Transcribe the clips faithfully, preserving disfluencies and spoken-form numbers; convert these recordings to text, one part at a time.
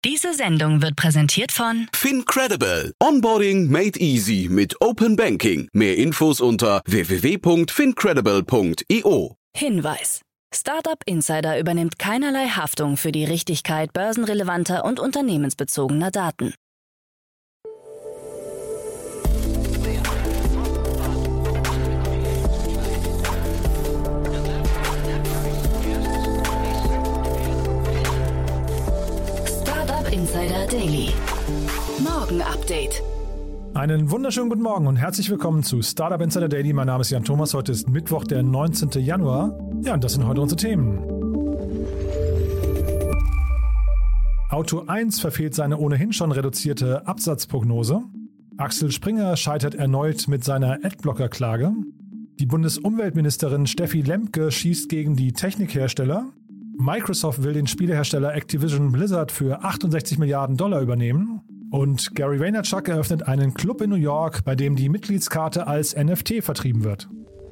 Diese Sendung wird präsentiert von FinCredible. Onboarding made easy mit Open Banking. Mehr Infos unter w w w punkt fincredible punkt i o. Hinweis. Startup Insider übernimmt keinerlei Haftung für die Richtigkeit börsenrelevanter und unternehmensbezogener Daten. Startup Insider Daily. Morgen Update. Einen wunderschönen guten Morgen und herzlich willkommen zu Startup Insider Daily. Mein Name ist Jan Thomas. Heute ist Mittwoch, der neunzehnten Januar. Ja, und das sind heute unsere Themen. Auto eins verfehlt seine ohnehin schon reduzierte Absatzprognose. Axel Springer scheitert erneut mit seiner Adblocker-Klage. Die Bundesumweltministerin Steffi Lemke schießt gegen die Technikhersteller. Microsoft will den Spielehersteller Activision Blizzard für achtundsechzig Milliarden Dollar übernehmen. Und Gary Vaynerchuk eröffnet einen Club in New York, bei dem die Mitgliedskarte als N F T vertrieben wird.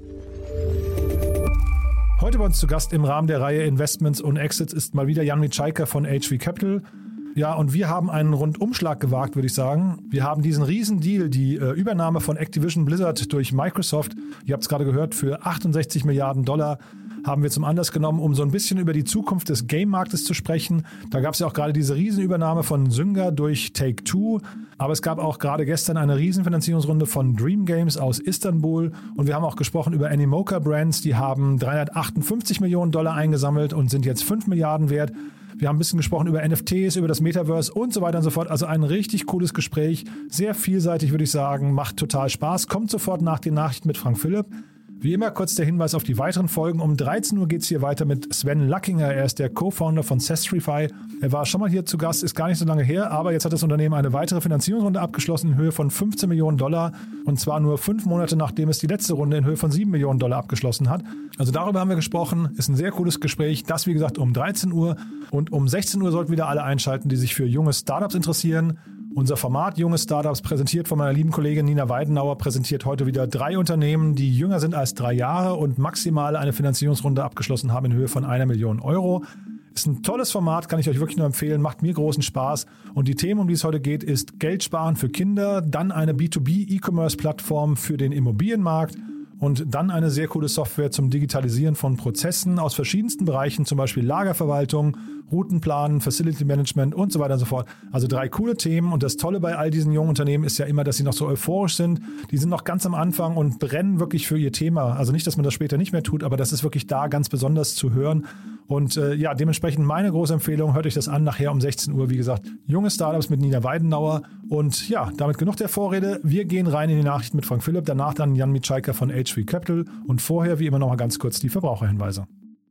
Heute bei uns zu Gast im Rahmen der Reihe Investments und Exits ist mal wieder Jan Micajka von H V Capital. Ja, und wir haben einen Rundumschlag gewagt, würde ich sagen. Wir haben diesen riesen Deal, die äh, Übernahme von Activision Blizzard durch Microsoft, ihr habt es gerade gehört, für achtundsechzig Milliarden Dollar haben wir zum Anlass genommen, um so ein bisschen über die Zukunft des Game-Marktes zu sprechen. Da gab es ja auch gerade diese Riesenübernahme von Zynga durch Take-Two. Aber es gab auch gerade gestern eine Riesenfinanzierungsrunde von Dream Games aus Istanbul. Und wir haben auch gesprochen über Animoca Brands. Die haben dreihundertachtundfünfzig Millionen Dollar eingesammelt und sind jetzt fünf Milliarden wert. Wir haben ein bisschen gesprochen über N F Ts, über das Metaverse und so weiter und so fort. Also ein richtig cooles Gespräch. Sehr vielseitig, würde ich sagen. Macht total Spaß. Kommt sofort nach den Nachrichten mit Frank Philipp. Wie immer kurz der Hinweis auf die weiteren Folgen. Um dreizehn Uhr geht es hier weiter mit Sven Luckinger. Er ist der Co-Founder von Sestrify. Er war schon mal hier zu Gast, ist gar nicht so lange her, aber jetzt hat das Unternehmen eine weitere Finanzierungsrunde abgeschlossen in Höhe von fünfzehn Millionen Dollar. Und zwar nur fünf Monate, nachdem es die letzte Runde in Höhe von sieben Millionen Dollar abgeschlossen hat. Also darüber haben wir gesprochen. Ist ein sehr cooles Gespräch. Das, wie gesagt, um dreizehn Uhr. Und um sechzehn Uhr sollten wieder alle einschalten, die sich für junge Startups interessieren. Unser Format Junge Startups, präsentiert von meiner lieben Kollegin Nina Weidenauer, präsentiert heute wieder drei Unternehmen, die jünger sind als drei Jahre und maximal eine Finanzierungsrunde abgeschlossen haben in Höhe von einer Million Euro. Ist ein tolles Format, kann ich euch wirklich nur empfehlen, macht mir großen Spaß. Und die Themen, um die es heute geht, ist Geld sparen für Kinder, dann eine B zwei B E-Commerce-Plattform für den Immobilienmarkt und dann eine sehr coole Software zum Digitalisieren von Prozessen aus verschiedensten Bereichen, zum Beispiel Lagerverwaltung, Routenplanen, Facility Management und so weiter und so fort. Also drei coole Themen. Und das Tolle bei all diesen jungen Unternehmen ist ja immer, dass sie noch so euphorisch sind. Die sind noch ganz am Anfang und brennen wirklich für ihr Thema. Also nicht, dass man das später nicht mehr tut, aber das ist wirklich da ganz besonders zu hören. Und äh, ja, dementsprechend meine große Empfehlung, hört euch das an, nachher um sechzehn Uhr, wie gesagt, junge Startups mit Nina Weidenauer. Und ja, damit genug der Vorrede. Wir gehen rein in die Nachrichten mit Frank Philipp, danach dann Jan Micajka von H V Capital und vorher, wie immer, noch mal ganz kurz die Verbraucherhinweise.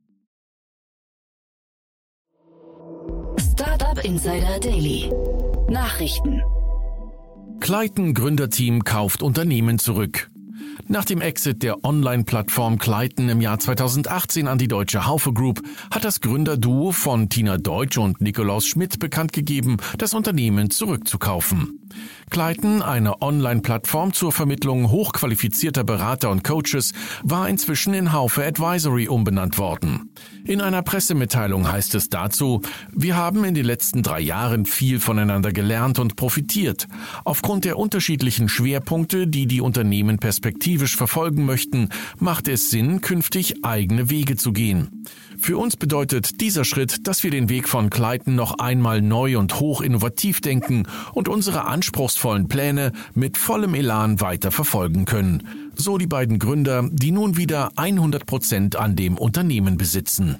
Startup Insider Daily. Nachrichten. Clayton Gründerteam kauft Unternehmen zurück. Nach dem Exit der Online-Plattform Clayton im Jahr zweitausendachtzehn an die deutsche Haufe Group hat das Gründerduo von Tina Deutsch und Nikolaus Schmidt bekannt gegeben, das Unternehmen zurückzukaufen. Clayton, eine Online-Plattform zur Vermittlung hochqualifizierter Berater und Coaches, war inzwischen in Haufe Advisory umbenannt worden. In einer Pressemitteilung heißt es dazu: Wir haben in den letzten drei Jahren viel voneinander gelernt und profitiert. Aufgrund der unterschiedlichen Schwerpunkte, die die Unternehmen perspektivisch verfolgen möchten, macht es Sinn, künftig eigene Wege zu gehen. Für uns bedeutet dieser Schritt, dass wir den Weg von Clayton noch einmal neu und hoch innovativ denken und unsere anspruchsvollen Pläne mit vollem Elan weiter verfolgen können. So die beiden Gründer, die nun wieder hundert Prozent an dem Unternehmen besitzen.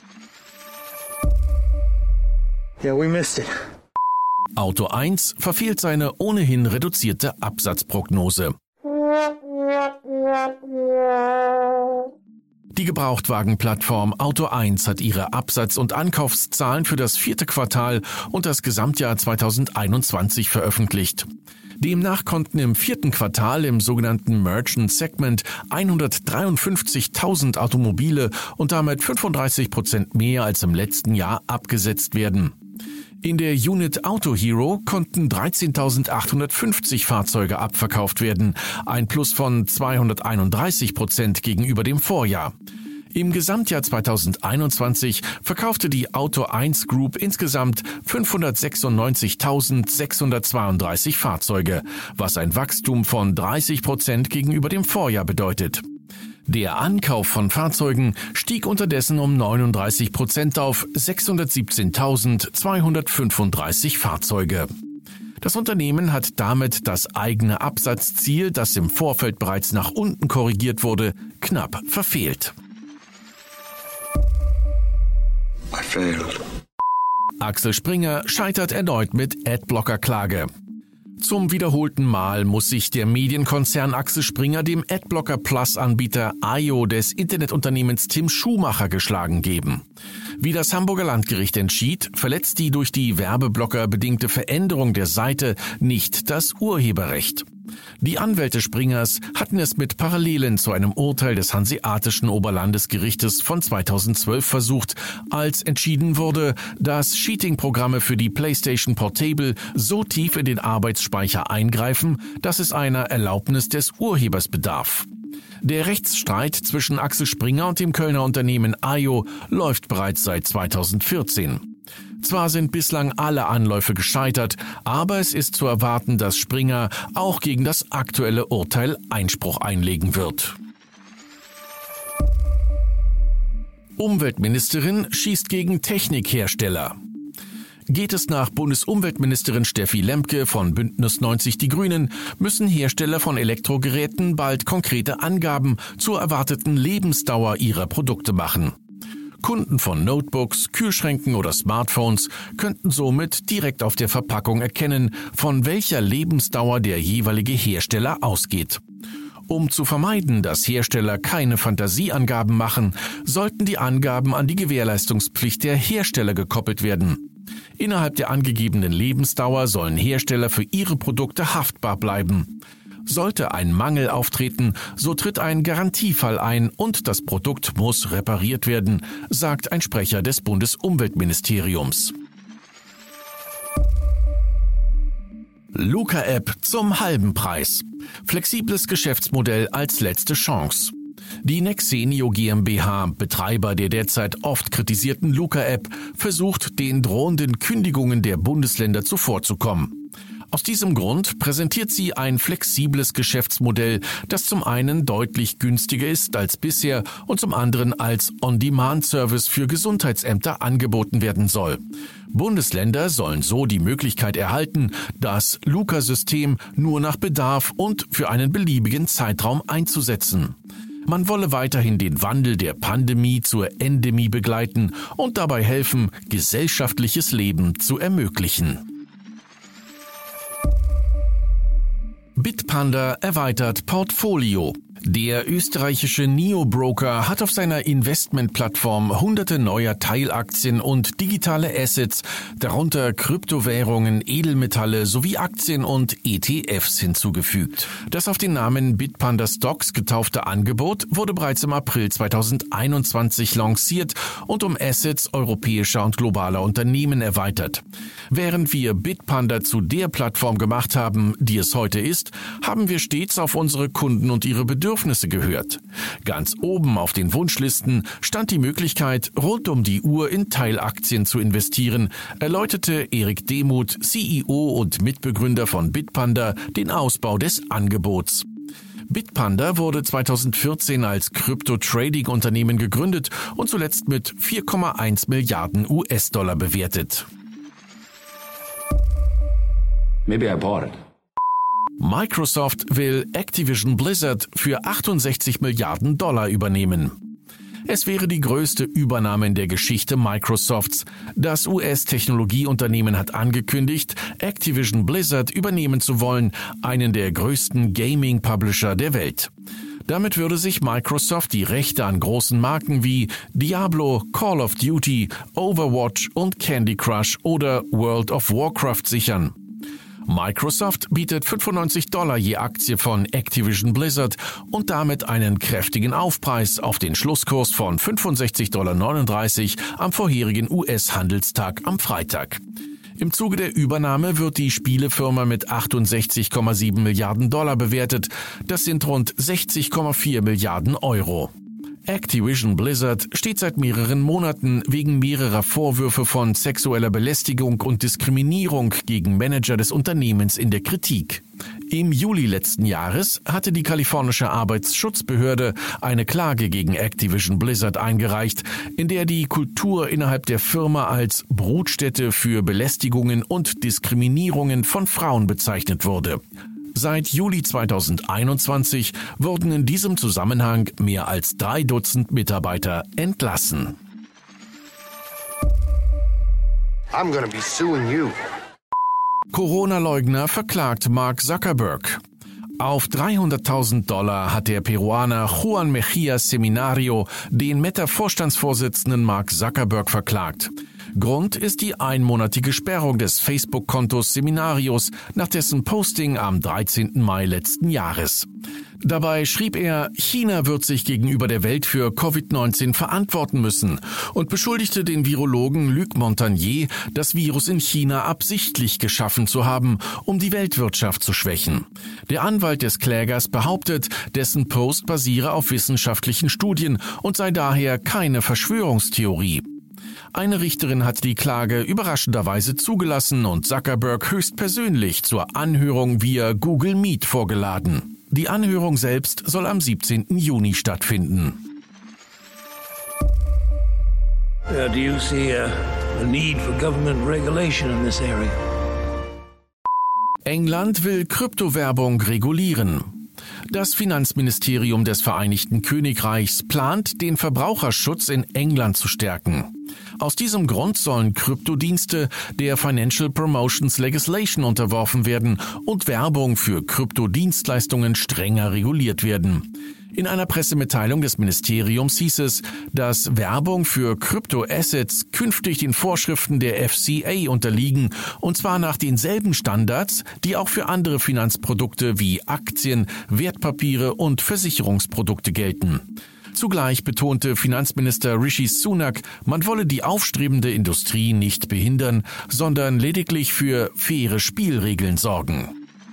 Yeah, we missed it. Auto eins verfehlt seine ohnehin reduzierte Absatzprognose. Die Gebrauchtwagenplattform Auto eins hat ihre Absatz- und Ankaufszahlen für das vierte Quartal und das Gesamtjahr zweitausendeinundzwanzig veröffentlicht. Demnach konnten im vierten Quartal im sogenannten Merchant Segment hundertdreiundfünfzigtausend Automobile und damit fünfunddreißig Prozent mehr als im letzten Jahr abgesetzt werden. In der Unit Auto Hero konnten dreizehntausendachthundertfünfzig Fahrzeuge abverkauft werden, ein Plus von zweihunderteinunddreißig Prozent gegenüber dem Vorjahr. Im Gesamtjahr zweitausendeinundzwanzig verkaufte die Auto eins Group insgesamt fünfhundertsechsundneunzigtausendsechshundertzweiunddreißig Fahrzeuge, was ein Wachstum von dreißig Prozent gegenüber dem Vorjahr bedeutet. Der Ankauf von Fahrzeugen stieg unterdessen um neununddreißig Prozent auf sechshundertsiebzehntausendzweihundertfünfunddreißig Fahrzeuge. Das Unternehmen hat damit das eigene Absatzziel, das im Vorfeld bereits nach unten korrigiert wurde, knapp verfehlt. I failed. Axel Springer scheitert erneut mit Adblocker-Klage. Zum wiederholten Mal muss sich der Medienkonzern Axel Springer dem Adblocker-Plus-Anbieter I O des Internetunternehmens Tim Schumacher geschlagen geben. Wie das Hamburger Landgericht entschied, verletzt die durch die Werbeblocker bedingte Veränderung der Seite nicht das Urheberrecht. Die Anwälte Springers hatten es mit Parallelen zu einem Urteil des Hanseatischen Oberlandesgerichtes von zweitausendzwölf versucht, als entschieden wurde, dass Cheating-Programme für die PlayStation Portable so tief in den Arbeitsspeicher eingreifen, dass es einer Erlaubnis des Urhebers bedarf. Der Rechtsstreit zwischen Axel Springer und dem Kölner Unternehmen I O läuft bereits seit zweitausendvierzehn. Zwar sind bislang alle Anläufe gescheitert, aber es ist zu erwarten, dass Springer auch gegen das aktuelle Urteil Einspruch einlegen wird. Umweltministerin schießt gegen Technikhersteller. Geht es nach Bundesumweltministerin Steffi Lemke von Bündnis neunzig Die Grünen, müssen Hersteller von Elektrogeräten bald konkrete Angaben zur erwarteten Lebensdauer ihrer Produkte machen. Kunden von Notebooks, Kühlschränken oder Smartphones könnten somit direkt auf der Verpackung erkennen, von welcher Lebensdauer der jeweilige Hersteller ausgeht. Um zu vermeiden, dass Hersteller keine Fantasieangaben machen, sollten die Angaben an die Gewährleistungspflicht der Hersteller gekoppelt werden. Innerhalb der angegebenen Lebensdauer sollen Hersteller für ihre Produkte haftbar bleiben. Sollte ein Mangel auftreten, so tritt ein Garantiefall ein und das Produkt muss repariert werden, sagt ein Sprecher des Bundesumweltministeriums. Luca-App zum halben Preis. Flexibles Geschäftsmodell als letzte Chance. Die Nexenio GmbH, Betreiber der derzeit oft kritisierten Luca-App, versucht, den drohenden Kündigungen der Bundesländer zuvorzukommen. Aus diesem Grund präsentiert sie ein flexibles Geschäftsmodell, das zum einen deutlich günstiger ist als bisher und zum anderen als On-Demand-Service für Gesundheitsämter angeboten werden soll. Bundesländer sollen so die Möglichkeit erhalten, das Luca-System nur nach Bedarf und für einen beliebigen Zeitraum einzusetzen. Man wolle weiterhin den Wandel der Pandemie zur Endemie begleiten und dabei helfen, gesellschaftliches Leben zu ermöglichen. Bitpanda erweitert Portfolio. Der österreichische Neo-Broker hat auf seiner Investmentplattform hunderte neuer Teilaktien und digitale Assets, darunter Kryptowährungen, Edelmetalle sowie Aktien und E T Fs hinzugefügt. Das auf den Namen Bitpanda Stocks getaufte Angebot wurde bereits im April zweitausendeinundzwanzig lanciert und um Assets europäischer und globaler Unternehmen erweitert. Während wir Bitpanda zu der Plattform gemacht haben, die es heute ist, haben wir stets auf unsere Kunden und ihre Bedürfnisse gehört. Ganz oben auf den Wunschlisten stand die Möglichkeit, rund um die Uhr in Teilaktien zu investieren, erläuterte Erik Demuth, C E O und Mitbegründer von Bitpanda, den Ausbau des Angebots. Bitpanda wurde zweitausendvierzehn als Krypto-Trading-Unternehmen gegründet und zuletzt mit vier Komma eins Milliarden U S-Dollar bewertet. Maybe I bought it. Microsoft will Activision Blizzard für achtundsechzig Milliarden Dollar übernehmen. Es wäre die größte Übernahme in der Geschichte Microsofts. Das U S-Technologieunternehmen hat angekündigt, Activision Blizzard übernehmen zu wollen, einen der größten Gaming-Publisher der Welt. Damit würde sich Microsoft die Rechte an großen Marken wie Diablo, Call of Duty, Overwatch und Candy Crush oder World of Warcraft sichern. Microsoft bietet fünfundneunzig Dollar je Aktie von Activision Blizzard und damit einen kräftigen Aufpreis auf den Schlusskurs von fünfundsechzig Komma neununddreißig Dollar am vorherigen U S-Handelstag am Freitag. Im Zuge der Übernahme wird die Spielefirma mit achtundsechzig Komma sieben Milliarden Dollar bewertet. Das sind rund sechzig Komma vier Milliarden Euro. Activision Blizzard steht seit mehreren Monaten wegen mehrerer Vorwürfe von sexueller Belästigung und Diskriminierung gegen Manager des Unternehmens in der Kritik. Im Juli letzten Jahres hatte die kalifornische Arbeitsschutzbehörde eine Klage gegen Activision Blizzard eingereicht, in der die Kultur innerhalb der Firma als Brutstätte für Belästigungen und Diskriminierungen von Frauen bezeichnet wurde. Seit Juli zweitausendeinundzwanzig wurden in diesem Zusammenhang mehr als drei Dutzend Mitarbeiter entlassen. I'm gonna be suing you. Corona-Leugner verklagt Mark Zuckerberg. Auf dreihunderttausend Dollar hat der Peruaner Juan Mejía Seminario den Meta-Vorstandsvorsitzenden Mark Zuckerberg verklagt. Grund ist die einmonatige Sperrung des Facebook-Kontos Seminarios nach dessen Posting am dreizehnten Mai letzten Jahres. Dabei schrieb er, China wird sich gegenüber der Welt für Covid neunzehn verantworten müssen und beschuldigte den Virologen Luc Montagnier, das Virus in China absichtlich geschaffen zu haben, um die Weltwirtschaft zu schwächen. Der Anwalt des Klägers behauptet, dessen Post basiere auf wissenschaftlichen Studien und sei daher keine Verschwörungstheorie. Eine Richterin hat die Klage überraschenderweise zugelassen und Zuckerberg höchstpersönlich zur Anhörung via Google Meet vorgeladen. Die Anhörung selbst soll am siebzehnten Juni stattfinden. Uh, do you see a, a need for government regulation in this area? England will Kryptowerbung regulieren. Das Finanzministerium des Vereinigten Königreichs plant, den Verbraucherschutz in England zu stärken. Aus diesem Grund sollen Kryptodienste der Financial Promotions Legislation unterworfen werden und Werbung für Kryptodienstleistungen strenger reguliert werden. In einer Pressemitteilung des Ministeriums hieß es, dass Werbung für Kryptoassets künftig den Vorschriften der F C A unterliegen, und zwar nach denselben Standards, die auch für andere Finanzprodukte wie Aktien, Wertpapiere und Versicherungsprodukte gelten. Zugleich betonte Finanzminister Rishi Sunak, man wolle die aufstrebende Industrie nicht behindern, sondern lediglich für faire Spielregeln sorgen.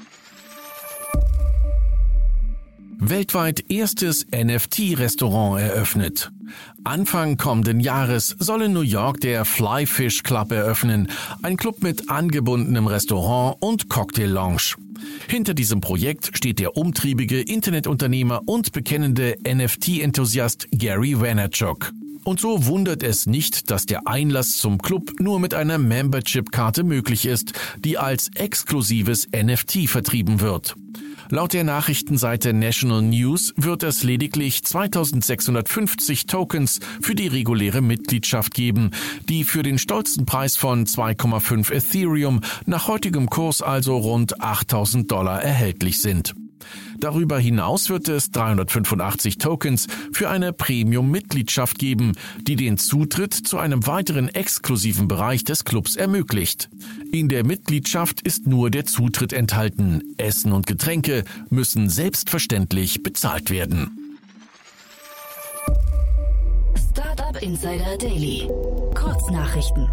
Weltweit erstes N F T-Restaurant eröffnet. Anfang kommenden Jahres soll in New York der Fly Fish Club eröffnen, ein Club mit angebundenem Restaurant und Cocktail-Lounge. Hinter diesem Projekt steht der umtriebige Internetunternehmer und bekennende N F T-Enthusiast Gary Vaynerchuk. Und so wundert es nicht, dass der Einlass zum Club nur mit einer Membership-Karte möglich ist, die als exklusives N F T vertrieben wird. Laut der Nachrichtenseite National News wird es lediglich zweitausendsechshundertfünfzig Tokens für die reguläre Mitgliedschaft geben, die für den stolzen Preis von zwei Komma fünf Ethereum nach heutigem Kurs also rund achttausend Dollar erhältlich sind. Darüber hinaus wird es dreihundertfünfundachtzig Tokens für eine Premium-Mitgliedschaft geben, die den Zutritt zu einem weiteren exklusiven Bereich des Clubs ermöglicht. In der Mitgliedschaft ist nur der Zutritt enthalten. Essen und Getränke müssen selbstverständlich bezahlt werden. Startup Insider Daily. Kurznachrichten.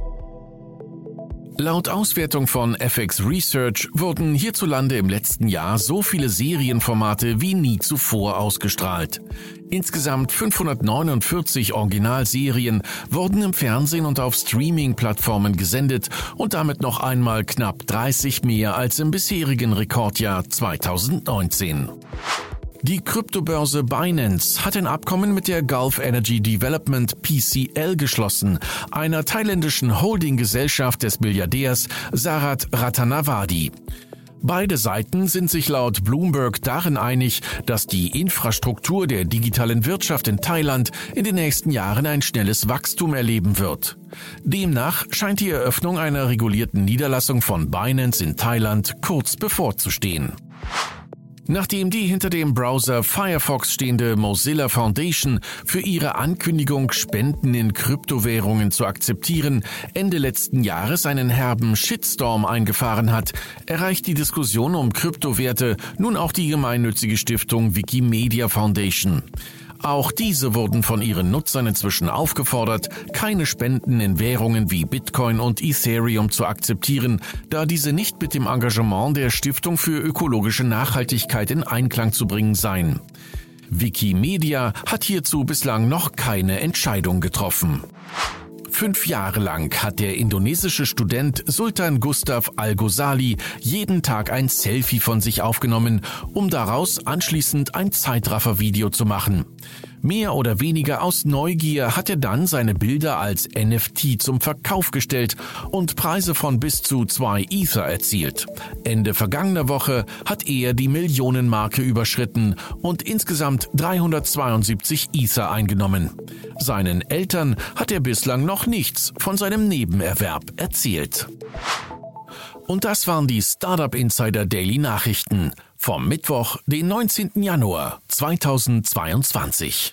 Laut Auswertung von F X Research wurden hierzulande im letzten Jahr so viele Serienformate wie nie zuvor ausgestrahlt. Insgesamt fünfhundertneunundvierzig Originalserien wurden im Fernsehen und auf Streaming-Plattformen gesendet und damit noch einmal knapp dreißig mehr als im bisherigen Rekordjahr zweitausendneunzehn. Die Kryptobörse Binance hat ein Abkommen mit der Gulf Energy Development P C L geschlossen, einer thailändischen Holdinggesellschaft des Milliardärs Sarat Ratanawadi. Beide Seiten sind sich laut Bloomberg darin einig, dass die Infrastruktur der digitalen Wirtschaft in Thailand in den nächsten Jahren ein schnelles Wachstum erleben wird. Demnach scheint die Eröffnung einer regulierten Niederlassung von Binance in Thailand kurz bevorzustehen. Nachdem die hinter dem Browser Firefox stehende Mozilla Foundation für ihre Ankündigung, Spenden in Kryptowährungen zu akzeptieren, Ende letzten Jahres einen herben Shitstorm eingefahren hat, erreicht die Diskussion um Kryptowerte nun auch die gemeinnützige Stiftung Wikimedia Foundation. Auch diese wurden von ihren Nutzern inzwischen aufgefordert, keine Spenden in Währungen wie Bitcoin und Ethereum zu akzeptieren, da diese nicht mit dem Engagement der Stiftung für ökologische Nachhaltigkeit in Einklang zu bringen seien. Wikimedia hat hierzu bislang noch keine Entscheidung getroffen. Fünf Jahre lang hat der indonesische Student Sultan Gustav Al-Ghazali jeden Tag ein Selfie von sich aufgenommen, um daraus anschließend ein Zeitraffer-Video zu machen. Mehr oder weniger aus Neugier hat er dann seine Bilder als N F T zum Verkauf gestellt und Preise von bis zu zwei Ether erzielt. Ende vergangener Woche hat er die Millionenmarke überschritten und insgesamt dreihundertzweiundsiebzig Ether eingenommen. Seinen Eltern hat er bislang noch nichts von seinem Nebenerwerb erzählt. Und das waren die Startup Insider Daily Nachrichten vom Mittwoch, den neunzehnten Januar zweitausendzweiundzwanzig.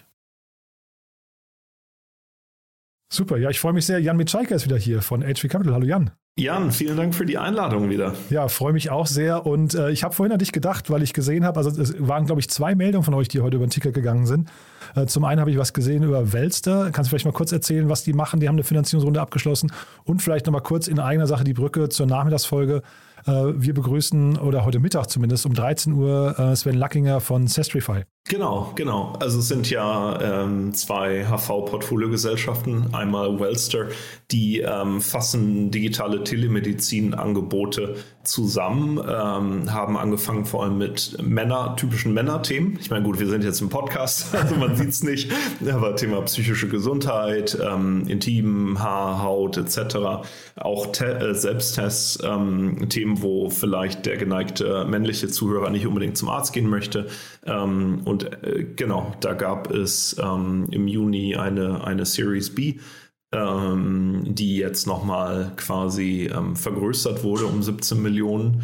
Super, ja, ich freue mich sehr. Jan Michalka ist wieder hier von H V Capital. Hallo Jan. Jan, vielen Dank für die Einladung wieder. Ja, freue mich auch sehr. Und äh, ich habe vorhin an dich gedacht, weil ich gesehen habe, also es waren, glaube ich, zwei Meldungen von euch, die heute über den Ticker gegangen sind. Äh, zum einen habe ich was gesehen über Welster. Kannst du vielleicht mal kurz erzählen, was die machen? Die haben eine Finanzierungsrunde abgeschlossen. Und vielleicht nochmal kurz in eigener Sache die Brücke zur Nachmittagsfolge. Äh, wir begrüßen, oder heute Mittag zumindest, um dreizehn Uhr äh, Sven Lackinger von Sestrify. Genau, genau. Also es sind ja ähm, zwei H V-Portfoliogesellschaften. Einmal Welster, die ähm, fassen digitale Telemedizin-Angebote zusammen, ähm, haben angefangen vor allem mit Männer, typischen Männerthemen. Ich meine, gut, wir sind jetzt im Podcast, also man sieht es nicht, aber Thema psychische Gesundheit, ähm, Intim, Haar, Haut et cetera. Auch Te- äh, Selbsttests, ähm, Themen, wo vielleicht der geneigte männliche Zuhörer nicht unbedingt zum Arzt gehen möchte. Ähm, und äh, genau, da gab es ähm, im Juni eine, eine Series B, ähm, die jetzt nochmal quasi ähm, vergrößert wurde um siebzehn Millionen.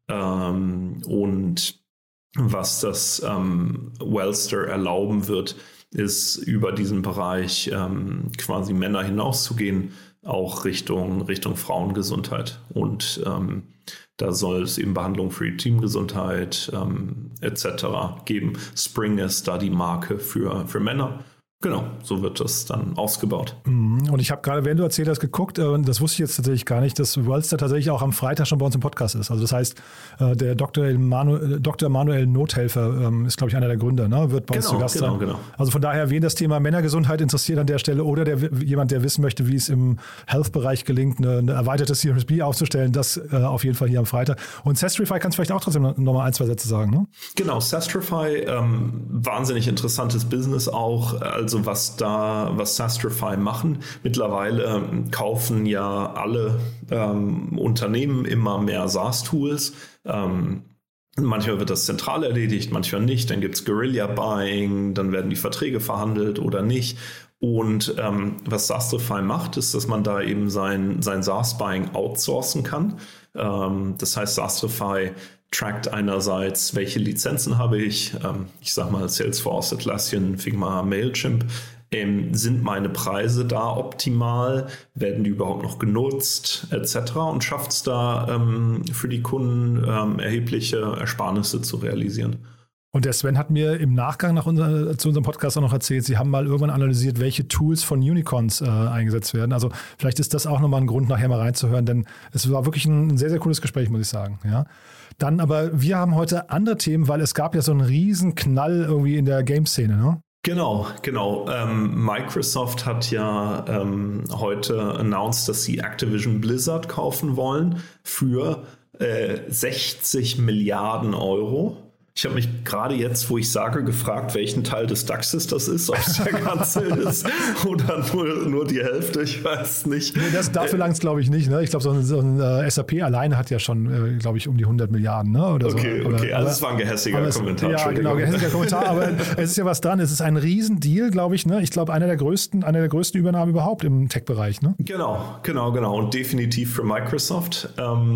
Ähm, und was das ähm, Welster erlauben wird, ist über diesen Bereich ähm, quasi Männer hinauszugehen, auch Richtung, Richtung Frauengesundheit. Und ähm, da soll es eben Behandlung für die Teamgesundheit ähm, et cetera geben. Spring ist da die Marke für, für Männer. Genau, so wird das dann ausgebaut. Und ich habe gerade, während du erzählt hast, geguckt, das wusste ich jetzt tatsächlich gar nicht, dass Welster tatsächlich auch am Freitag schon bei uns im Podcast ist. Also das heißt, der Doktor Manu, Doktor Manuel Nothelfer ist, glaube ich, einer der Gründer, ne? Wird bei genau, uns zu Gast genau, sein. Genau. Also von daher, wen das Thema Männergesundheit interessiert an der Stelle oder der, jemand, der wissen möchte, wie es im Health-Bereich gelingt, eine, eine erweiterte Series B aufzustellen, das äh, auf jeden Fall hier am Freitag. Und Sestrify kannst du vielleicht auch trotzdem noch, noch mal ein, zwei Sätze sagen, ne? Genau, Sestrify, ähm, wahnsinnig interessantes Business auch, also was da was Sestrify machen. Mittlerweile ähm, kaufen ja alle ähm, Unternehmen immer mehr SaaS-Tools. Ähm, manchmal wird das zentral erledigt, manchmal nicht. Dann gibt es Guerilla-Buying, dann werden die Verträge verhandelt oder nicht. Und ähm, was Sestrify macht, ist, dass man da eben sein, sein SaaS-Buying outsourcen kann. Ähm, das heißt, Sestrify trackt einerseits, welche Lizenzen habe ich, ähm, ich sage mal Salesforce, Atlassian, Figma, Mailchimp, Ähm, sind meine Preise da optimal? Werden die überhaupt noch genutzt? Etc. Und schafft es da ähm, für die Kunden ähm, erhebliche Ersparnisse zu realisieren. Und der Sven hat mir im Nachgang nach unser, zu unserem Podcast auch noch erzählt, Sie haben mal irgendwann analysiert, welche Tools von Unicorns äh, eingesetzt werden. Also vielleicht ist das auch nochmal ein Grund, nachher mal reinzuhören, denn es war wirklich ein sehr, sehr cooles Gespräch, muss ich sagen. Ja. Dann aber, wir haben heute andere Themen, weil es gab ja so einen riesen Knall irgendwie in der Game-Szene, ne? Genau, genau. Ähm, Microsoft hat ja ähm, heute announced, dass sie Activision Blizzard kaufen wollen für äh, sechzig Milliarden Euro. Ich habe mich gerade jetzt, wo ich sage, gefragt, welchen Teil des DAXes das ist, ob es der ganze ist oder nur, nur die Hälfte, ich weiß nicht. Nee, das, dafür langt es, glaube ich, nicht. Ne? Ich glaube, so ein, so ein äh, S A P alleine hat ja schon, äh, glaube ich, um die hundert Milliarden. Ne? Oder okay, so. okay, aber, also es war ein gehässiger es, Kommentar. Ja, genau, gehässiger Kommentar, aber es ist ja was dran. Es ist ein Riesendeal, glaube ich. Ne? Ich glaube, einer der größten, einer der größten Übernahmen überhaupt im Tech-Bereich. Ne? Genau, genau, genau. Und definitiv für Microsoft.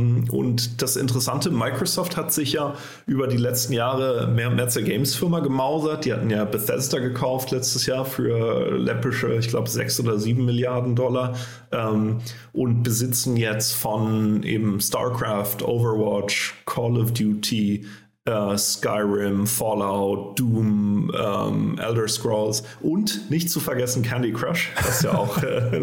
Und das Interessante, Microsoft hat sich ja über die letzten Jahre mehr und mehr zur Games-Firma gemausert. Die hatten ja Bethesda gekauft letztes Jahr für läppische, ich glaube, sechs oder sieben Milliarden Dollar ähm, und besitzen jetzt von eben StarCraft, Overwatch, Call of Duty, äh, Skyrim, Fallout, Doom, ähm, Elder Scrolls und nicht zu vergessen Candy Crush, was ja auch äh,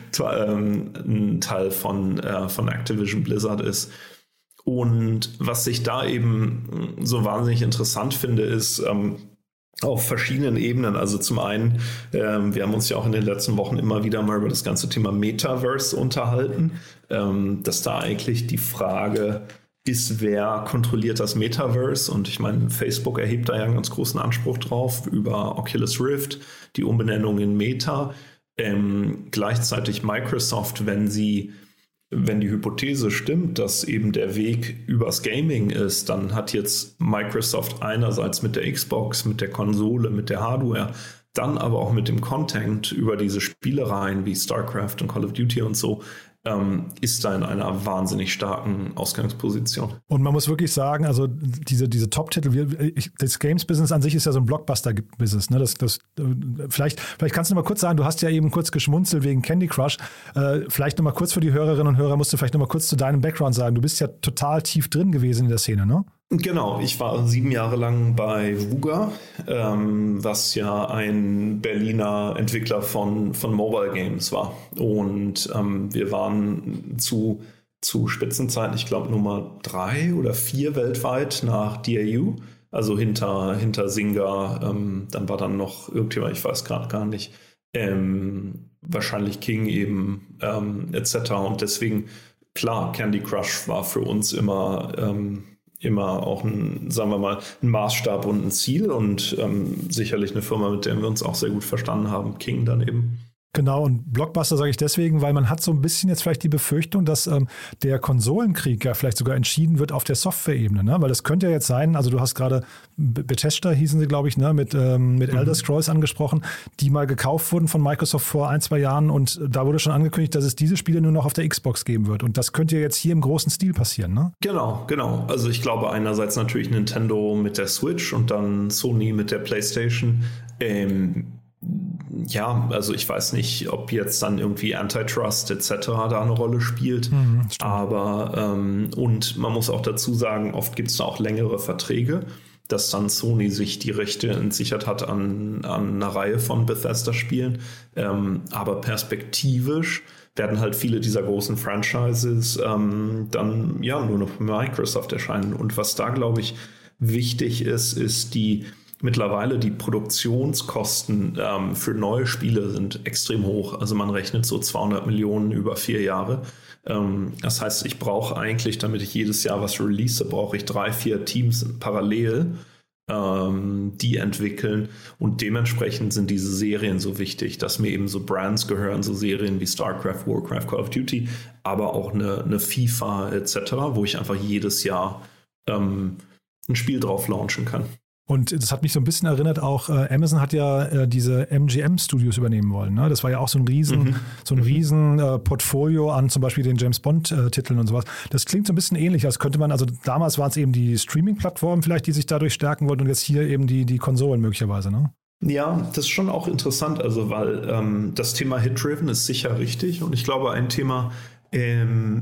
ein Teil von, äh, von Activision Blizzard ist. Und was ich da eben so wahnsinnig interessant finde, ist, ähm, Auf verschiedenen Ebenen. Also zum einen, ähm, wir haben uns ja auch in den letzten Wochen immer wieder mal über das ganze Thema Metaverse unterhalten, ähm, dass da eigentlich die Frage ist, wer kontrolliert das Metaverse? Und ich meine, Facebook erhebt da ja einen ganz großen Anspruch drauf über Oculus Rift, die Umbenennung in Meta. Ähm, gleichzeitig Microsoft, wenn sie Wenn die Hypothese stimmt, dass eben der Weg übers Gaming ist, dann hat jetzt Microsoft einerseits mit der Xbox, mit der Konsole, mit der Hardware, dann aber auch mit dem Content über diese Spielereien wie StarCraft und Call of Duty und so, ähm, ist da in einer wahnsinnig starken Ausgangsposition. Und man muss wirklich sagen, also diese, diese Top-Titel, das Games-Business an sich ist ja so ein Blockbuster-Business. Ne? Das, das, vielleicht, vielleicht kannst du noch mal kurz sagen, du hast ja eben kurz geschmunzelt wegen Candy Crush. Äh, vielleicht noch mal kurz für die Hörerinnen und Hörer, musst du vielleicht noch mal kurz zu deinem Background sagen. Du bist ja total tief drin gewesen in der Szene, ne? Genau, ich war sieben Jahre lang bei Wuga, ähm, was ja ein Berliner Entwickler von, von Mobile Games war. Und ähm, wir waren zu, zu Spitzenzeiten, ich glaube Nummer drei oder vier weltweit nach D A U, also hinter, hinter Zynga. Ähm, dann war dann noch irgendjemand, ich weiß gerade gar nicht, ähm, wahrscheinlich King eben, ähm, et cetera. Und deswegen, klar, Candy Crush war für uns immer... Ähm, immer auch ein, sagen wir mal, ein Maßstab und ein Ziel und ähm, sicherlich eine Firma, mit der wir uns auch sehr gut verstanden haben, King dann eben. Genau, und Blockbuster sage ich deswegen, weil man hat so ein bisschen jetzt vielleicht die Befürchtung, dass ähm, der Konsolenkrieg ja vielleicht sogar entschieden wird auf der Software-Ebene, ne? Weil es könnte ja jetzt sein, also du hast gerade Bethesda hießen sie, glaube ich, ne? mit, ähm, mit mhm. Elder Scrolls angesprochen, die mal gekauft wurden von Microsoft vor ein, zwei Jahren und da wurde schon angekündigt, dass es diese Spiele nur noch auf der Xbox geben wird und das könnte ja jetzt hier im großen Stil passieren, ne? Genau, genau. Also ich glaube einerseits natürlich Nintendo mit der Switch und dann Sony mit der PlayStation. Ähm, Ja, also ich weiß nicht, ob jetzt dann irgendwie Antitrust et cetera da eine Rolle spielt, mhm, aber ähm, und man muss auch dazu sagen, oft gibt es da auch längere Verträge, dass dann Sony sich die Rechte entsichert hat an, an einer Reihe von Bethesda-Spielen, ähm, aber perspektivisch werden halt viele dieser großen Franchises ähm, dann ja nur noch für Microsoft erscheinen und was da, glaube ich, wichtig ist, ist die Mittlerweile die Produktionskosten ähm, für neue Spiele sind extrem hoch. Also man rechnet so zweihundert Millionen über vier Jahre. Ähm, das heißt, ich brauche eigentlich, damit ich jedes Jahr was release, brauche ich drei, vier Teams parallel, ähm, die entwickeln. Und dementsprechend sind diese Serien so wichtig, dass mir eben so Brands gehören, so Serien wie StarCraft, Warcraft, Call of Duty, aber auch eine, eine FIFA et cetera, wo ich einfach jedes Jahr ähm, ein Spiel drauf launchen kann. Und das hat mich so ein bisschen erinnert, auch äh, Amazon hat ja äh, diese M G M-Studios übernehmen wollen. Ne? Das war ja auch so ein riesen, mhm. so ein riesen äh, Portfolio an zum Beispiel den James-Bond-Titeln und sowas. Das klingt so ein bisschen ähnlich, als könnte man, also damals waren es eben die Streaming-Plattformen vielleicht, die sich dadurch stärken wollten und jetzt hier eben die, die Konsolen möglicherweise, ne? Ja, das ist schon auch interessant, also weil ähm, das Thema Hit-Driven ist sicher richtig und ich glaube ein Thema, ähm,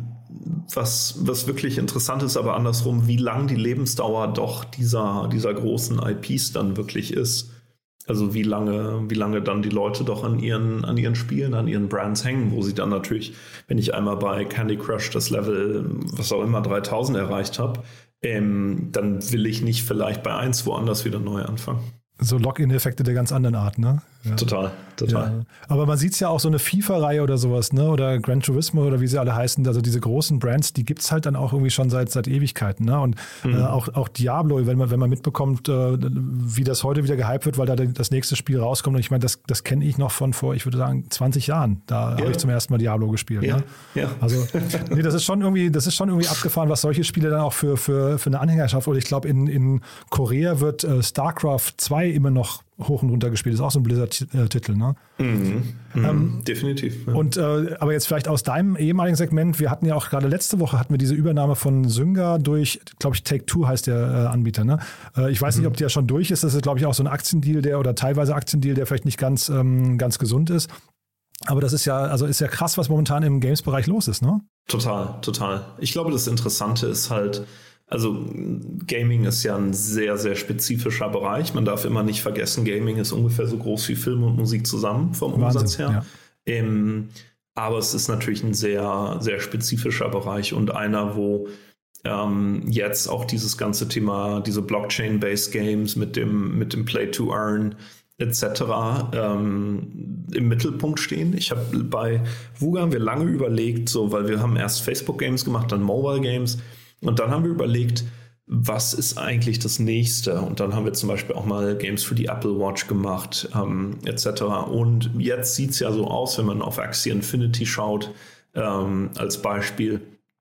Was, was wirklich interessant ist, aber andersrum, wie lang die Lebensdauer doch dieser, dieser großen I Ps dann wirklich ist. Also wie lange, wie lange dann die Leute doch an ihren, an ihren Spielen, an ihren Brands hängen, wo sie dann natürlich, wenn ich einmal bei Candy Crush das Level, was auch immer, dreitausend erreicht habe, ähm, dann will ich nicht vielleicht bei eins woanders wieder neu anfangen. So Login-Effekte der ganz anderen Art, ne? Ja. Total, total. Ja. Aber man sieht es ja auch so eine FIFA-Reihe oder sowas, ne? Oder Gran Turismo oder wie sie alle heißen. Also diese großen Brands, die gibt es halt dann auch irgendwie schon seit, seit Ewigkeiten, ne? Und mhm. äh, auch, auch Diablo, wenn man, wenn man mitbekommt, äh, wie das heute wieder gehypt wird, weil da das nächste Spiel rauskommt. Und ich meine, das, das kenne ich noch von vor, ich würde sagen, zwanzig Jahren. Da ja. habe ich zum ersten Mal Diablo gespielt. Ja. Ne? Ja. Also, nee, das ist schon irgendwie, das ist schon irgendwie abgefahren, was solche Spiele dann auch für, für, für eine Anhängerschaft. Oder ich glaube, in, in Korea wird äh, StarCraft zwei immer noch hoch und runter gespielt. Das ist auch so ein Blizzard-Titel, ne? Mhm. Mhm. Ähm, Definitiv. Ja. Und äh, aber jetzt vielleicht aus deinem ehemaligen Segment, wir hatten ja auch gerade letzte Woche hatten wir diese Übernahme von Zynga durch, glaube ich, Take-Two heißt der äh, Anbieter, ne? Äh, ich weiß mhm. nicht, ob der schon durch ist. Das ist, glaube ich, auch so ein Aktiendeal, der oder teilweise Aktiendeal, der vielleicht nicht ganz, ähm, ganz gesund ist. Aber das ist ja, also ist ja krass, was momentan im Games-Bereich los ist, ne? Total, total. Ich glaube, das Interessante ist halt, also Gaming ist ja ein sehr, sehr spezifischer Bereich. Man darf immer nicht vergessen, Gaming ist ungefähr so groß wie Film und Musik zusammen vom Wahnsinn, Umsatz her. Ja. Ähm, aber es ist natürlich ein sehr, sehr spezifischer Bereich und einer, wo Ähm, jetzt auch dieses ganze Thema, diese Blockchain-based Games mit dem, mit dem Play-to-Earn et cetera ähm, im Mittelpunkt stehen. Ich habe bei Wooga haben wir lange überlegt, so, weil wir haben erst Facebook-Games gemacht, dann Mobile-Games und dann haben wir überlegt, was ist eigentlich das Nächste? Und dann haben wir zum Beispiel auch mal Games für die Apple Watch gemacht, ähm, et cetera. Und jetzt sieht es ja so aus, wenn man auf Axie Infinity schaut, ähm, als Beispiel,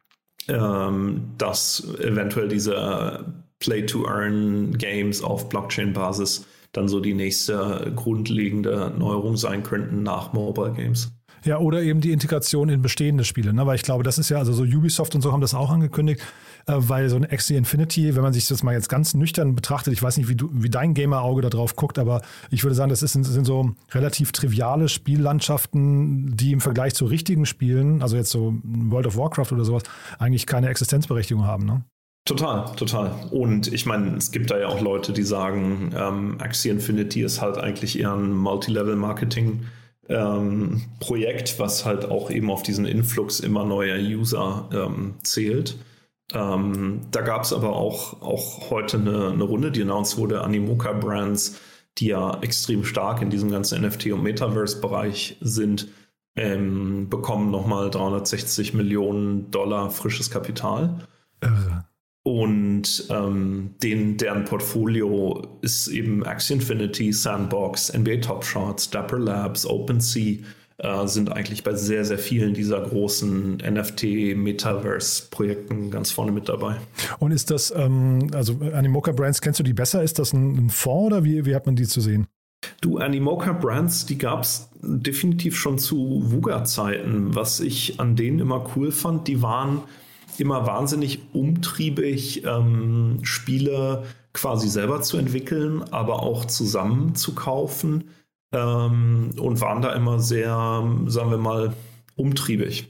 ähm, dass eventuell diese Play-to-Earn-Games auf Blockchain-Basis dann so die nächste grundlegende Neuerung sein könnten nach Mobile Games. Ja, oder eben die Integration in bestehende Spiele, ne? Weil ich glaube, das ist ja, also so Ubisoft und so haben das auch angekündigt, äh, weil so ein Axie Infinity, wenn man sich das mal jetzt ganz nüchtern betrachtet, ich weiß nicht, wie du, wie dein Gamer-Auge da drauf guckt, aber ich würde sagen, das ist, sind so relativ triviale Spiellandschaften, die im Vergleich zu richtigen Spielen, also jetzt so World of Warcraft oder sowas, eigentlich keine Existenzberechtigung haben, ne? Total, total. Und ich meine, es gibt da ja auch Leute, die sagen, ähm, Axie Infinity ist halt eigentlich eher ein Multilevel-Marketing ähm, Projekt, was halt auch eben auf diesen Influx immer neuer User ähm, zählt. Ähm, da gab es aber auch, auch heute eine, eine Runde, die announced wurde, Animoca Brands, die ja extrem stark in diesem ganzen N F T- und Metaverse-Bereich sind, ähm, bekommen nochmal dreihundertsechzig Millionen Dollar frisches Kapital. Irre. Und ähm, den, deren Portfolio ist eben Axie Infinity, Sandbox, N B A Top Shots, Dapper Labs, OpenSea äh, sind eigentlich bei sehr, sehr vielen dieser großen N F T-Metaverse-Projekten ganz vorne mit dabei. Und ist das, ähm, also Animoca Brands, kennst du die besser? Ist das ein, ein Fonds oder wie, wie hat man die zu sehen? Du, Animoca Brands, die gab es definitiv schon zu Wooga-Zeiten. Was ich an denen immer cool fand, die waren immer wahnsinnig umtriebig, ähm, Spiele quasi selber zu entwickeln, aber auch zusammen zu kaufen ähm, und waren da immer sehr, sagen wir mal, umtriebig.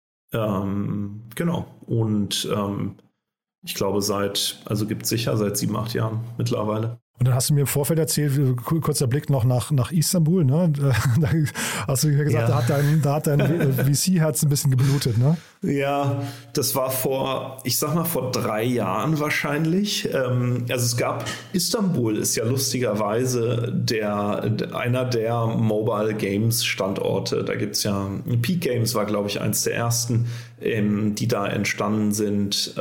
Ähm, genau. Und ähm, ich glaube, seit, also gibt es sicher seit sieben, acht Jahren mittlerweile. Und dann hast du mir im Vorfeld erzählt, kurzer Blick noch nach, nach Istanbul, ne? Da hast du gesagt, ja. da hat dein, da hat dein V C-Herz ein bisschen geblutet, ne? Ja, das war vor, ich sag mal, vor drei Jahren wahrscheinlich. Also es gab, Istanbul ist ja lustigerweise der, einer der Mobile Games Standorte. Da gibt es ja, Peak Games war, glaube ich, eins der ersten, die da entstanden sind.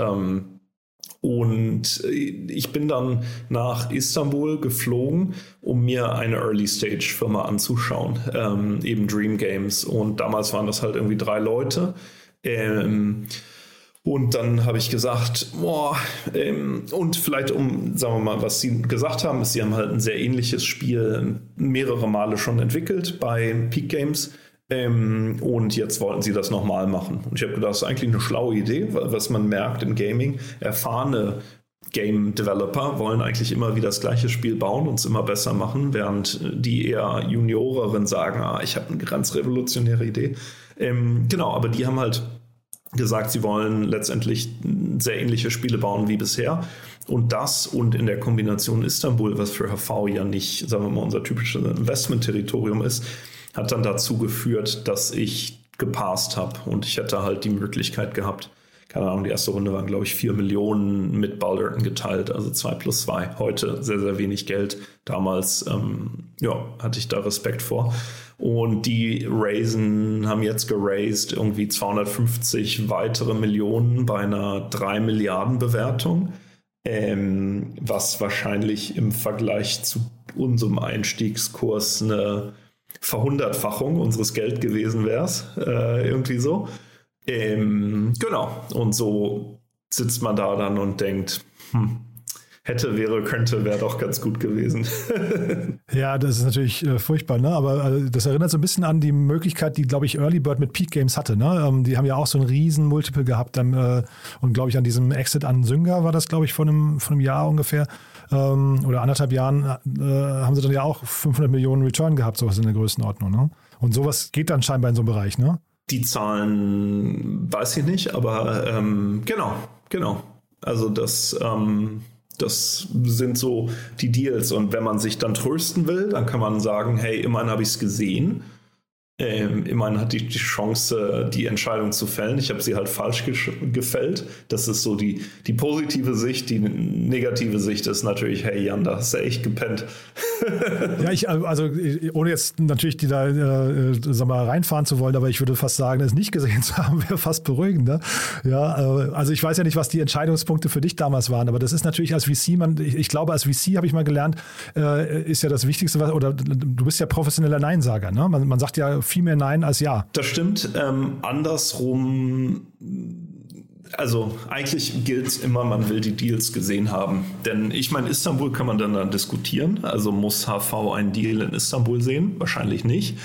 Und ich bin dann nach Istanbul geflogen, um mir eine Early-Stage-Firma anzuschauen, ähm, eben Dream Games. Und damals waren das halt irgendwie drei Leute. Ähm, und dann habe ich gesagt, boah, ähm, und vielleicht um, sagen wir mal, was sie gesagt haben, ist, sie haben halt ein sehr ähnliches Spiel mehrere Male schon entwickelt bei Peak Games. Ähm, und jetzt wollten sie das nochmal machen. Und ich habe gedacht, das ist eigentlich eine schlaue Idee, was man merkt im Gaming. Erfahrene Game Developer wollen eigentlich immer wieder das gleiche Spiel bauen und es immer besser machen, während die eher Junioreren sagen, ah, ich habe eine ganz revolutionäre Idee. Ähm, genau, aber die haben halt gesagt, sie wollen letztendlich sehr ähnliche Spiele bauen wie bisher. Und das und in der Kombination Istanbul, was für H V ja nicht, sagen wir mal, unser typisches Investment-Territorium ist, hat dann dazu geführt, dass ich gepasst habe und ich hätte halt die Möglichkeit gehabt, keine Ahnung, die erste Runde waren, glaube ich, vier Millionen mit Balderton geteilt, also zwei plus zwei. Heute sehr, sehr wenig Geld. Damals, ähm, ja, hatte ich da Respekt vor. Und die Raisen haben jetzt geraced irgendwie zweihundertfünfzig weitere Millionen bei einer drei Milliarden Bewertung, ähm, was wahrscheinlich im Vergleich zu unserem Einstiegskurs eine Verhundertfachung unseres Geld gewesen wäre es, äh, irgendwie so. Ähm, genau, und so sitzt man da dann und denkt, hm, hätte, wäre, könnte, wäre doch ganz gut gewesen. Ja, das ist natürlich äh, furchtbar, ne? Aber äh, das erinnert so ein bisschen an die Möglichkeit, die, glaube ich, Early Bird mit Peak Games hatte, ne? Ähm, die haben ja auch so einen riesen Multiple gehabt dann, äh, und, glaube ich, an diesem Exit an Zynga war das, glaube ich, vor einem, vor einem Jahr ungefähr. Ähm, oder anderthalb Jahren äh, haben sie dann ja auch fünfhundert Millionen Return gehabt, sowas in der Größenordnung, ne? Und sowas geht dann scheinbar in so einem Bereich, ne? Die Zahlen weiß ich nicht, aber ähm, genau, genau. Also das, ähm, das sind so die Deals. Und wenn man sich dann trösten will, dann kann man sagen, hey, immerhin habe ich es gesehen. Ähm, immerhin hatte ich die Chance, die Entscheidung zu fällen. Ich habe sie halt falsch gesch- gefällt. Das ist so die, die positive Sicht. Die negative Sicht ist natürlich, hey Jan, da hast du echt gepennt. Ja, ich, also ohne jetzt natürlich die da äh, sag mal, reinfahren zu wollen, aber ich würde fast sagen, es nicht gesehen zu haben, wäre fast beruhigender. Ja, äh, also ich weiß ja nicht, was die Entscheidungspunkte für dich damals waren, aber das ist natürlich als V C, man, ich, ich glaube, als V C habe ich mal gelernt, äh, ist ja das Wichtigste, was, oder du bist ja professioneller Neinsager, ne? Man, man sagt ja viel mehr Nein als Ja. Das stimmt. Ähm, andersrum, also eigentlich gilt es immer, man will die Deals gesehen haben. Denn ich meine, Istanbul kann man dann, dann diskutieren. Also muss H V einen Deal in Istanbul sehen? Wahrscheinlich nicht.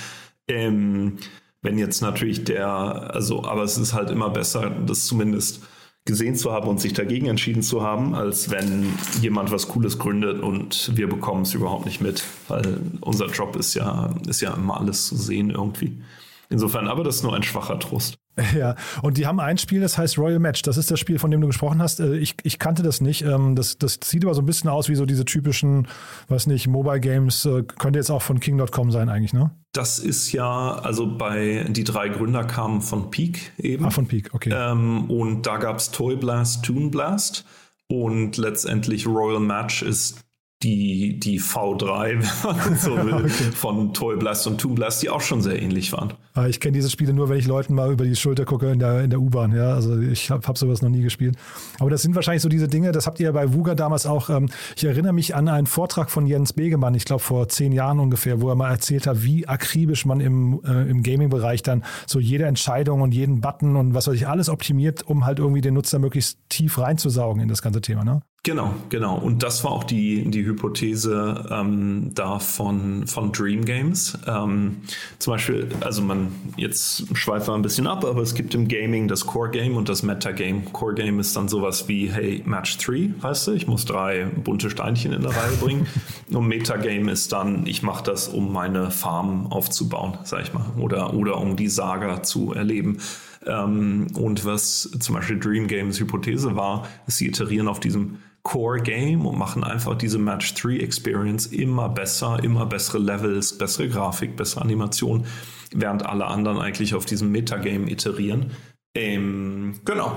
Ähm, wenn jetzt natürlich der, also, aber es ist halt immer besser, das zumindest gesehen zu haben und sich dagegen entschieden zu haben, als wenn jemand was Cooles gründet und wir bekommen es überhaupt nicht mit, weil unser Job ist ja, ist ja immer alles zu sehen irgendwie. Insofern, aber das ist nur ein schwacher Trost. Ja, und die haben ein Spiel, das heißt Royal Match. Das ist das Spiel, von dem du gesprochen hast. Ich, ich kannte das nicht. Das, das sieht aber so ein bisschen aus wie so diese typischen, weiß nicht, Mobile Games. Könnte jetzt auch von King Punkt com sein eigentlich, ne? Das ist ja, also bei, die drei Gründer kamen von Peak eben. Ah, von Peak, okay. Ähm, und da gab es Toy Blast, Toon Blast und letztendlich Royal Match ist die, die V drei, wenn man so will, okay. Von Toy Blast und Toon Blast, die auch schon sehr ähnlich waren. Ich kenne diese Spiele nur, wenn ich Leuten mal über die Schulter gucke in der, in der U-Bahn. Ja? Also ich habe hab sowas noch nie gespielt. Aber das sind wahrscheinlich so diese Dinge, das habt ihr ja bei Wuga damals auch. Ähm, ich erinnere mich an einen Vortrag von Jens Begemann, ich glaube vor zehn Jahren ungefähr, wo er mal erzählt hat, wie akribisch man im, äh, im Gaming-Bereich dann so jede Entscheidung und jeden Button und was weiß ich alles optimiert, um halt irgendwie den Nutzer möglichst tief reinzusaugen in das ganze Thema, ne? Genau, genau. Und das war auch die, die Hypothese ähm, da von, von Dream Games. Ähm, zum Beispiel, also man, jetzt schweifen wir ein bisschen ab, aber es gibt im Gaming das Core Game und das Meta Game. Core Game ist dann sowas wie, hey, Match drei, weißt du, ich muss drei bunte Steinchen in eine Reihe bringen. Und Meta Game ist dann, ich mache das, um meine Farm aufzubauen, sag ich mal, oder, oder um die Saga zu erleben. Ähm, und was zum Beispiel Dream Games Hypothese war, ist, sie iterieren auf diesem Core Game und machen einfach diese Match drei Experience immer besser, immer bessere Levels, bessere Grafik, bessere Animation, während alle anderen eigentlich auf diesem Metagame iterieren. Ähm, genau.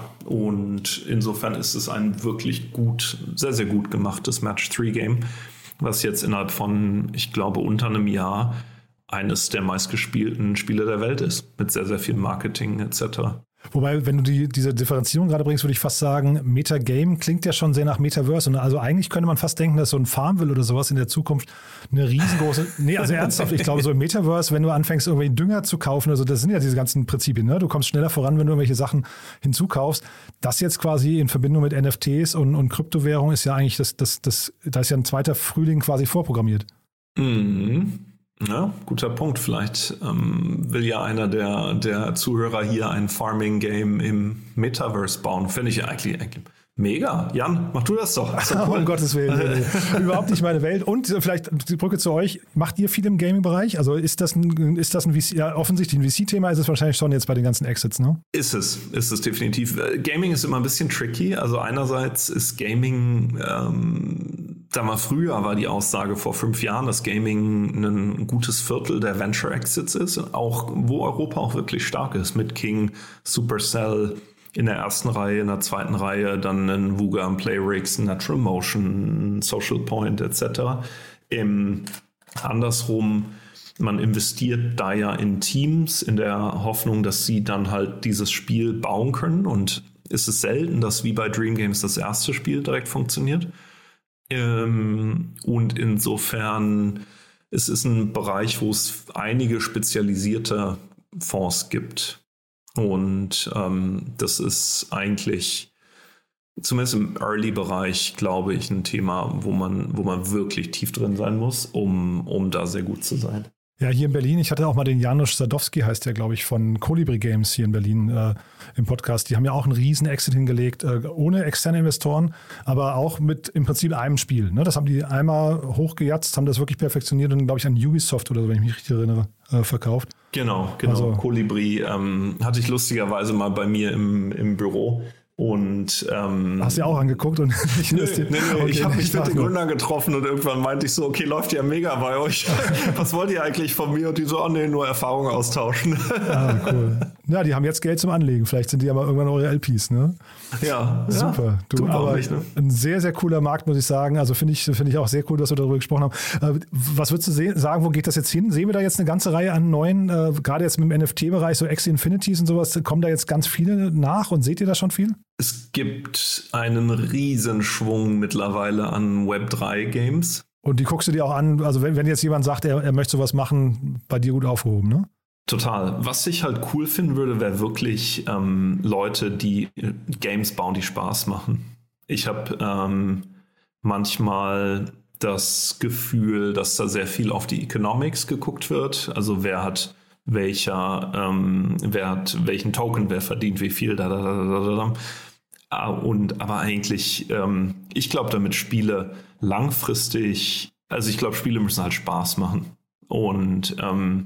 Und insofern ist es ein wirklich gut, sehr, sehr gut gemachtes Match drei Game, was jetzt innerhalb von, ich glaube, unter einem Jahr eines der meistgespielten Spiele der Welt ist, mit sehr, sehr viel Marketing et cetera. Wobei, wenn du die, diese Differenzierung gerade bringst, würde ich fast sagen, Metagame klingt ja schon sehr nach Metaverse. Und also eigentlich könnte man fast denken, dass so ein Farmville oder sowas in der Zukunft eine riesengroße, nee, also ernsthaft, ich glaube so im Metaverse, wenn du anfängst, irgendwie Dünger zu kaufen, also das sind ja diese ganzen Prinzipien, ne? Du kommst schneller voran, wenn du irgendwelche Sachen hinzukaufst. Das jetzt quasi in Verbindung mit N F Ts und, und Kryptowährung ist ja eigentlich, das, das, das, da ist ja ein zweiter Frühling quasi vorprogrammiert. Mhm. Ja, guter Punkt. Vielleicht ähm, will ja einer der, der Zuhörer hier ein Farming-Game im Metaverse bauen. Finde ich ja eigentlich, eigentlich mega. Jan, mach du das doch. Das ist doch cool. Um Gottes Willen. Überhaupt nicht meine Welt. Und vielleicht die Brücke zu euch. Macht ihr viel im Gaming-Bereich? Also ist das ein, ist das ein V C, ja, offensichtlich ein V C-Thema, ist es wahrscheinlich schon jetzt bei den ganzen Exits, ne? Ist es, ist es definitiv. Gaming ist immer ein bisschen tricky. Also einerseits ist Gaming, ähm, da mal früher war die Aussage vor fünf Jahren, dass Gaming ein gutes Viertel der Venture-Exits ist, auch wo Europa auch wirklich stark ist, mit King, Supercell in der ersten Reihe, in der zweiten Reihe, dann ein Wuga, ein Playrix, ein Natural Motion, ein Social Point et cetera. Ähm, andersrum, man investiert da ja in Teams in der Hoffnung, dass sie dann halt dieses Spiel bauen können, und ist es selten, dass wie bei Dream Games das erste Spiel direkt funktioniert. Ähm, und insofern es ist ein Bereich, wo es einige spezialisierte Fonds gibt. Und ähm, das ist eigentlich, zumindest im Early-Bereich, glaube ich, ein Thema, wo man, wo man wirklich tief drin sein muss, um, um da sehr gut zu sein. Ja, hier in Berlin, ich hatte auch mal den Janusz Sadowski, heißt der, glaube ich, von Kolibri Games hier in Berlin äh, im Podcast. Die haben ja auch einen riesen Exit hingelegt, äh, ohne externe Investoren, aber auch mit im Prinzip einem Spiel. Ne? Das haben die einmal hochgejatzt, haben das wirklich perfektioniert und, glaube ich, an Ubisoft oder so, wenn ich mich richtig erinnere, äh, verkauft. Genau, genau. Also, Kolibri ähm, hatte ich lustigerweise mal bei mir im, im Büro. Und ähm, hast du ja auch angeguckt und nicht nö, nö, nö, okay, ich habe mich mit den Gründern getroffen und irgendwann meinte ich so, okay, läuft ja mega bei euch. Was wollt ihr eigentlich von mir? Und die so, oh nee, nur Erfahrungen austauschen. Ah, cool. Ja, die haben jetzt Geld zum Anlegen. Vielleicht sind die aber irgendwann eure L Ps, ne? Ja, super. Du, du aber nicht, ne? Ein sehr, sehr cooler Markt, muss ich sagen. Also finde ich, finde ich auch sehr cool, dass wir darüber gesprochen haben. Was würdest du se- sagen, wo geht das jetzt hin? Sehen wir da jetzt eine ganze Reihe an neuen, äh, gerade jetzt mit dem N F T-Bereich, so Axie Infinities und sowas, kommen da jetzt ganz viele nach und seht ihr da schon viel? Es gibt einen Riesenschwung mittlerweile an Web drei Games. Und die guckst du dir auch an, also wenn, wenn jetzt jemand sagt, er, er möchte sowas machen, bei dir gut aufgehoben, ne? Total. Was ich halt cool finden würde, wäre wirklich ähm, Leute, die Games bauen, die Spaß machen. Ich habe ähm, manchmal das Gefühl, dass da sehr viel auf die Economics geguckt wird. Also wer hat welcher, ähm, wer hat welchen Token, wer verdient wie viel, da, da, da, da, da. Und aber eigentlich, ähm, ich glaube, damit Spiele langfristig, also ich glaube, Spiele müssen halt Spaß machen. Und ähm,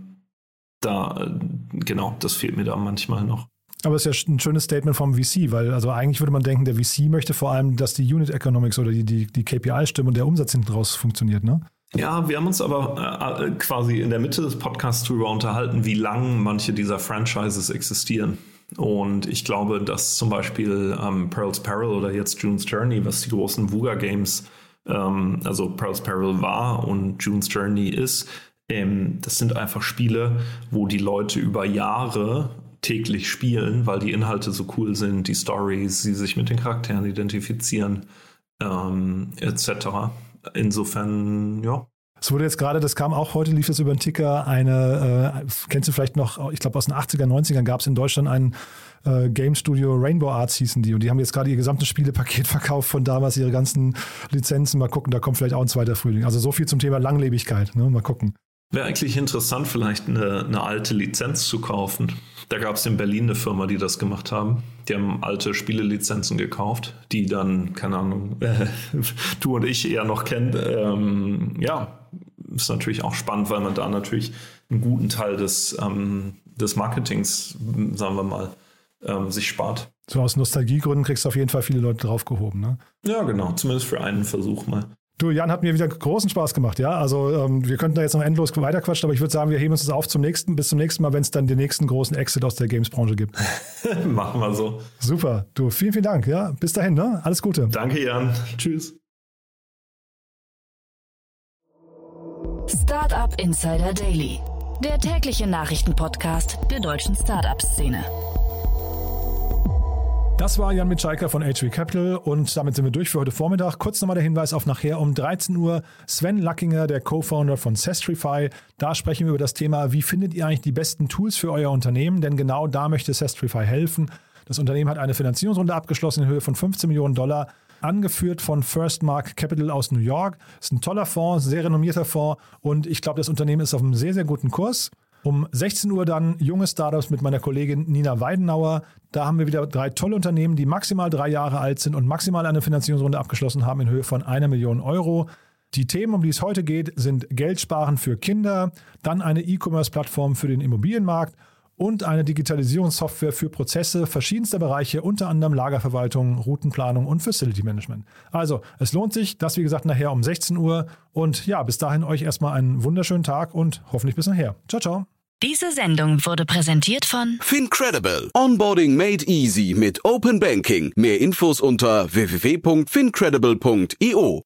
da, genau, das fehlt mir da manchmal noch. Aber es ist ja ein schönes Statement vom V C, weil also eigentlich würde man denken, der V C möchte vor allem, dass die Unit Economics oder die, die, die K P I stimmen und der Umsatz hinten raus funktioniert, ne? Ja, wir haben uns aber äh, quasi in der Mitte des Podcasts darüber unterhalten, wie lang manche dieser Franchises existieren. Und ich glaube, dass zum Beispiel ähm, Pearl's Peril oder jetzt June's Journey, was die großen Vuga-Games, ähm, also Pearl's Peril war und June's Journey ist, ähm, das sind einfach Spiele, wo die Leute über Jahre täglich spielen, weil die Inhalte so cool sind, die Stories, sie sich mit den Charakteren identifizieren, ähm, et cetera. Insofern, ja. Es wurde jetzt gerade, das kam auch heute, lief es über den Ticker, eine, äh, kennst du vielleicht noch, ich glaube aus den achtziger, neunzigern gab es in Deutschland ein äh, Game Studio, Rainbow Arts hießen die, und die haben jetzt gerade ihr gesamtes Spielepaket verkauft von damals, ihre ganzen Lizenzen. Mal gucken, da kommt vielleicht auch ein zweiter Frühling. Also so viel zum Thema Langlebigkeit, ne? Mal gucken. Wäre eigentlich interessant, vielleicht eine, eine alte Lizenz zu kaufen. Da gab es in Berlin eine Firma, die das gemacht haben. Die haben alte Spielelizenzen gekauft, die dann, keine Ahnung, äh, du und ich eher noch kennen. Ähm, ja, ist natürlich auch spannend, weil man da natürlich einen guten Teil des, ähm, des Marketings, sagen wir mal, ähm, sich spart. So aus Nostalgiegründen kriegst du auf jeden Fall viele Leute draufgehoben, ne? Ja, genau, zumindest für einen Versuch mal. Du, Jan, hat mir wieder großen Spaß gemacht, ja. Also ähm, wir könnten da jetzt noch endlos weiterquatschen, aber ich würde sagen, wir heben uns das auf zum nächsten, bis zum nächsten Mal, wenn es dann den nächsten großen Exit aus der Games-Branche gibt. Machen wir so. Super. Du, vielen, vielen Dank. Ja, bis dahin, ne? Alles Gute. Danke, Jan. Tschüss. Startup Insider Daily, der tägliche Nachrichtenpodcast der deutschen Startup-Szene. Das war Jan Mitschaiker von H V Capital und damit sind wir durch für heute Vormittag. Kurz nochmal der Hinweis auf nachher um dreizehn Uhr. Sven Lackinger, der Co-Founder von Sestrify. Da sprechen wir über das Thema, wie findet ihr eigentlich die besten Tools für euer Unternehmen? Denn genau da möchte Sestrify helfen. Das Unternehmen hat eine Finanzierungsrunde abgeschlossen in Höhe von fünfzehn Millionen Dollar, angeführt von First Mark Capital aus New York. Das ist ein toller Fonds, sehr renommierter Fonds und ich glaube, das Unternehmen ist auf einem sehr, sehr guten Kurs. Um sechzehn Uhr dann junge Startups mit meiner Kollegin Nina Weidenauer. Da haben wir wieder drei tolle Unternehmen, die maximal drei Jahre alt sind und maximal eine Finanzierungsrunde abgeschlossen haben in Höhe von einer Million Euro. Die Themen, um die es heute geht, sind Geldsparen für Kinder, dann eine E-Commerce-Plattform für den Immobilienmarkt und eine Digitalisierungssoftware für Prozesse verschiedenster Bereiche, unter anderem Lagerverwaltung, Routenplanung und Facility Management. Also, es lohnt sich, das wie gesagt nachher um sechzehn Uhr und ja, bis dahin euch erstmal einen wunderschönen Tag und hoffentlich bis nachher. Ciao, ciao. Diese Sendung wurde präsentiert von FinCredible. Onboarding made easy mit Open Banking. Mehr Infos unter w w w punkt fincredible punkt i o.